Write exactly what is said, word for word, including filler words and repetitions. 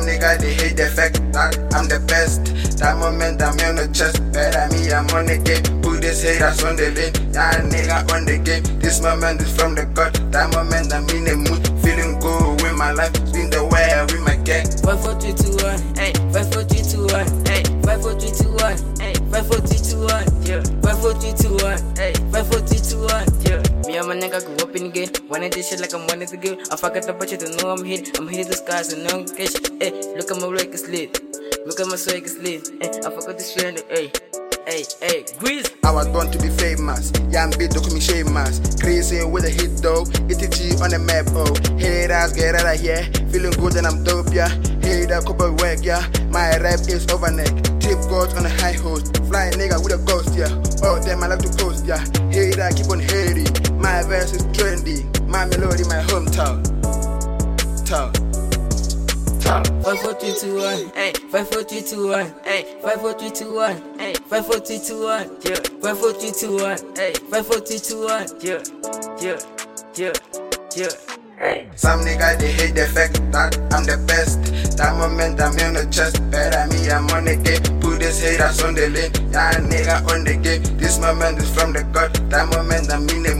Some nigga they hate the fact that I'm the best. That moment I'm on the chest, better me I'm on the game. Put this haters on the lane, yeah nigga on the game. This moment is from the God. That moment I'm in the mood, feeling good with my life, in the way with my gang. Five, four, three, two, one. Hey, five, four, three, two, one. Hey, five, four, three, two, one. Hey, five, four, three, two, one. Yeah, five, four, three, two, one. Hey, five, four, three, two, one. Yeah. Me and my nigga grew up in the game. Wanted this shit like I'm wanted to give. I fuck it up, but you don't know I'm hitting. I'm hitting the skies and no cash. Hey, look at my work is lit. Look at my swag is lit. Hey, I fuck with this friend. Hey. Hey, hey, Grease. I was born to be famous. Young bit to me shameless. Crazy with a hit though. E T G on the map, oh. Haters get out of here. Feeling good and I'm dope, yeah. Hater couple work, yeah. My rap is over neck. Tip goes on a high horse. Flying nigga with a ghost, yeah. All them I like to post, yeah. Hater keep on hating. My verse is trendy. My melody, my hometown. Town. Five, four, three, two, one. Hey, five, four, three, two, one. Hey, five, four, three, two, one. Hey, five, four, three, two, one. Yeah, five, four, three, two, one. Hey, five, four, three, two, one. Yeah, yeah, yeah, yeah. Hey. Some nigga they hate the fact that I'm the best. That moment I'm on the chest, better me I'm on the game. Put this haters on the lane, yeah nigga on the game. This moment is from the God. That moment I'm in the